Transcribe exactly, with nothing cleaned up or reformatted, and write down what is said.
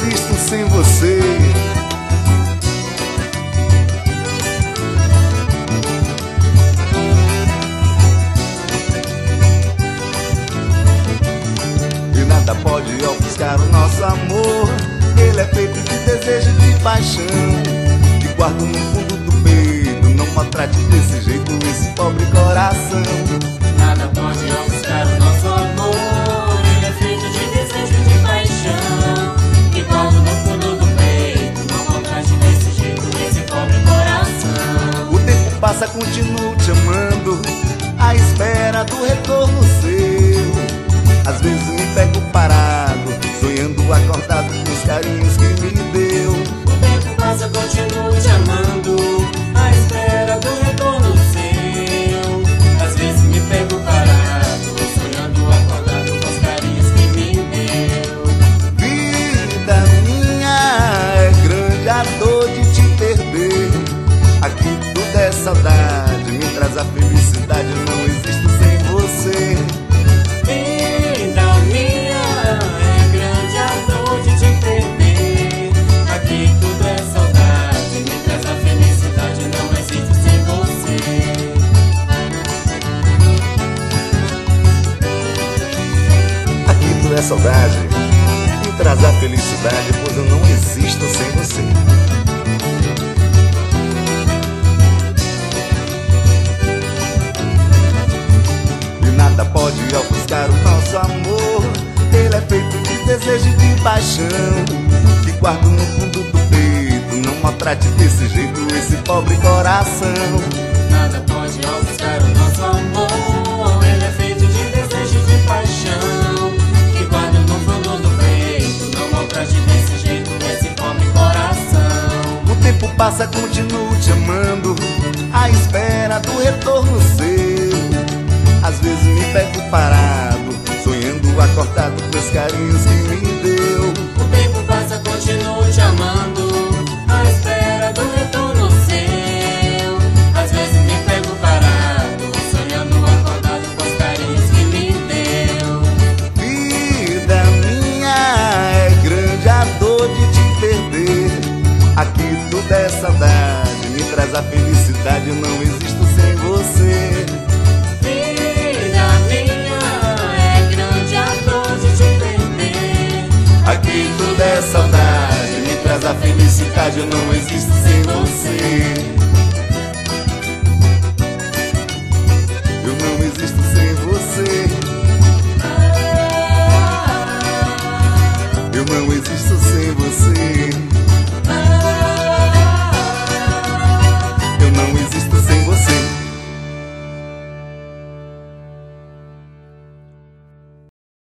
existo sem você. E nada pode ofuscar o nosso amor. Ele é feito de desejo e de paixão, que guardo no fundo do peito. Não maltrate desse jeito esse pobre coração. Nada pode ofuscar o nosso amor. Ele é feito de desejo e de paixão, que guardo no fundo do peito. Não maltrate desse jeito esse pobre coração. O tempo passa, continuo te amando, à espera do retorno seu. Às vezes me pego parado, sonhando acordado com os carinhos que me deu. O tempo passa, continuo te amando, à espera do retorno seu. Às vezes me pego parado, sonhando acordado com os carinhos que me deu. Vida minha, é grande a dor de te perder. Aqui tudo é saudade, me traz a felicidade. Eu não existo sem você. Vida minha, é grande a dor de te perder. Aqui tudo é saudade, me traz a felicidade. Não existo sem você. Aqui tudo é saudade, me traz a felicidade, pois eu não existo sem você. E nada pode ofuscar o nosso amor. Ele é feito de desejo e de paixão, que guardo no fundo do peito. Não maltrate desse jeito esse pobre coração. Nada pode ofuscar o nosso amor. Ele é feito de desejo e de paixão, que guardo no fundo do peito. Não maltrate desse jeito esse pobre coração. O tempo passa, com